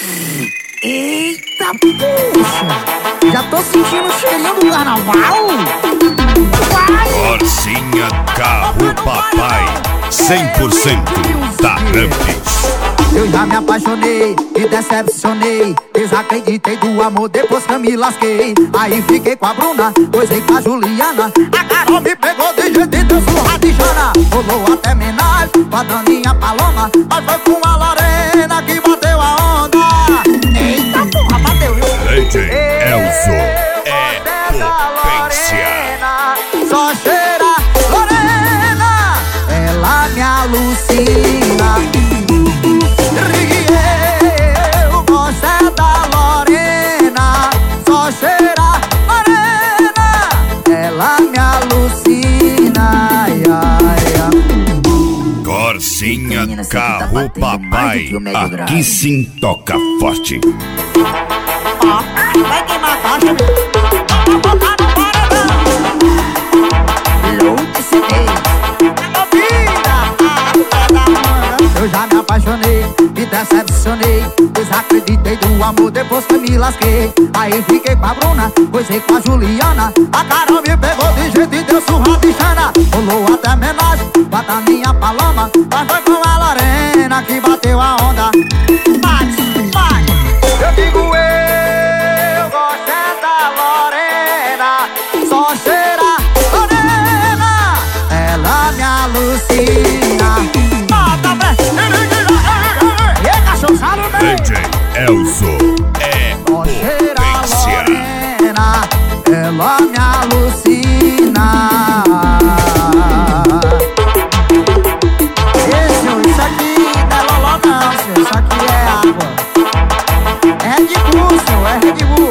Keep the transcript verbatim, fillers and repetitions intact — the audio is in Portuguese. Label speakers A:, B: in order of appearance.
A: Eita, puxa! Já tô sentindo o cheirinho do carnaval.
B: Corsinha Carro Papai, cem por cento da Rampis.
A: Eu já me apaixonei, me decepcionei, desacreditei do amor depois que eu me lasquei. Aí fiquei com a Bruna, coisei com a Juliana. A Carol me pegou de jeito e deu surra de Jana. Rolou até menagem com a Daninha Paloma, mas foi com a Lorena que bateu a onda. Eita porra, bateu, viu?
B: D J Elzo é potência.
A: Só cheira Lorena, ela me alucina. Eu gosto é da Lorena, só cheira Lorena, ela me alucina. Ai, ai, ai.
B: Corsinha Carro Papai, aqui sim toca forte.
A: Vai queimar a caixa, meu. Botar no paredão. Load C D. Eu já me apaixonei, me decepcionei, desacreditei do amor depois que me lasquei. Aí fiquei com a Bruna, coisei com a Juliana. A Carol me pegou de jeito e deu surra de Jana. Rolou até menagem com a Daninha Paloma, mas foi com a Lorena que bateu a onda. Bate, bate. Eu digo eu gosto é da Lorena, só cheira Lorena, ela me alucina.
B: D J Elzo é potência.
A: Lorena, ela me alucina. Esse, isso aqui não é loló não, senhor. Isso aqui é água. É Red Bull, senhor, é Red Bull.